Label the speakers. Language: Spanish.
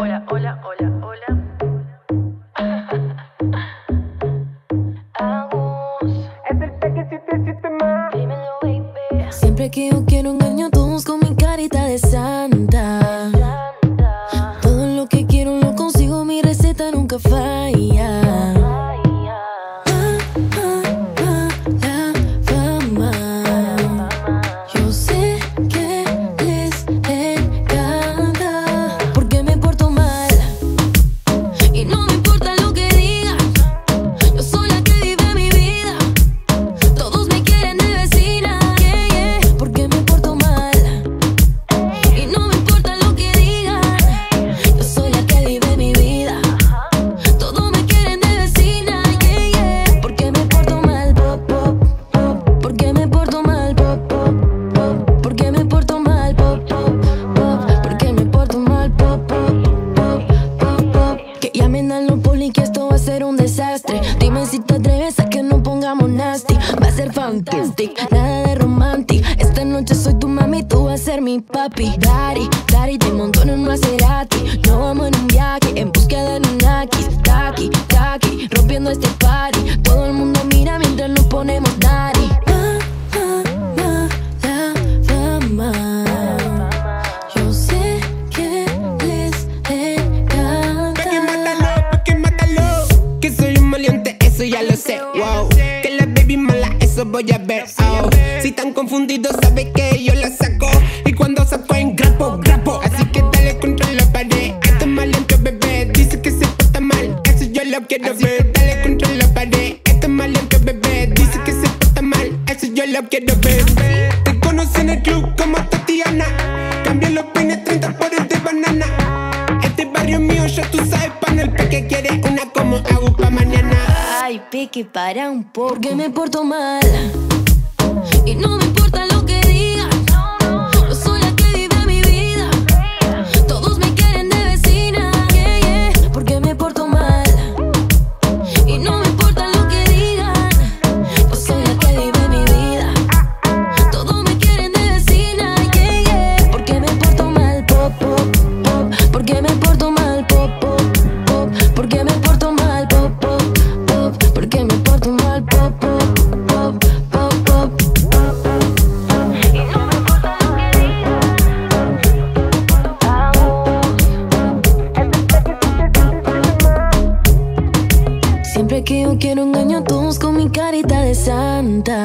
Speaker 1: Hola, hola, hola, hola. Agus,
Speaker 2: Es el Tekken 77 más.
Speaker 1: dímelo, baby.
Speaker 3: Siempre que yo quiero engaño a todos con mi carita de santa.
Speaker 1: Santa,
Speaker 3: Todo lo que quiero lo consigo, mi receta nunca falla.
Speaker 1: vaya.
Speaker 3: La fama. Yo sé que les encanta porque me porto mal y no me importa lo que digan. Yo soy la que vive mi vida. Todos me quieren de vecina, yeah, yeah, porque me porto mal y no me importa lo que digan. Yo soy la que vive mi vida. Todos me quieren de vecina, yeah, yeah, porque me porto mal, pop, pop, pop, porque me porto mal, pop, pop, pop, porque me porto mal, pop, pop, pop, porque me porto mal, pop, pop, pop, pop, pop. Que llamen a los poli que esto va a ser un desastre. Dime si te atreves a que nos pongamos nasty. Va a ser fantastic, nada de romantic. Esta noche soy tu mami, tú vas a ser mi papi. Daddy, daddy, te monto en un Maserati. No vamos en un viaje en búsqueda de un Akis. Taki, taki, rompiendo este party. Todo el mundo mira mientras nos ponemos daddy. La fama. Yo sé que les encanta.
Speaker 2: Porque mátalo, que soy un maleante, eso ya lo sé, wow. Que la baby mala, eso voy a ver, oh. Si tan confundidos, sabe que yo la saco. Y cuando saco en grapo, grapo. Así que dale contra la pared. Este maleante bebé dice que se porta mal, eso yo lo quiero ver. Dale contra la pared. Este maleante bebé dice que se porta mal, eso yo lo quiero ver. Te conocí en el club como Tatiana. Cambio los peines 30 por el de banana. Este barrio mío ya tú sabes, panel, porque quiere una como hago pa' mañana.
Speaker 3: Ay, pique, para un poco. Porque me porto mal y no me importa lo que digan. Yo soy la que vive mi vida. Todos me quieren de vecina, yeah, yeah, porque me porto mal y no me importa lo que digan. Yo soy la que vive mi vida. Todos me quieren de vecina, yeah, yeah, porque me porto mal, pop, pop, pop, porque me porto mal, pop, pop, pop, porque me porto mal, pop, pop, pop, porque me porto mal, pop, pop, pop, pop, pop, pop.
Speaker 1: Y no me importa lo que digan.
Speaker 3: Siempre que yo quiero engaño a todos con mi carita de santa.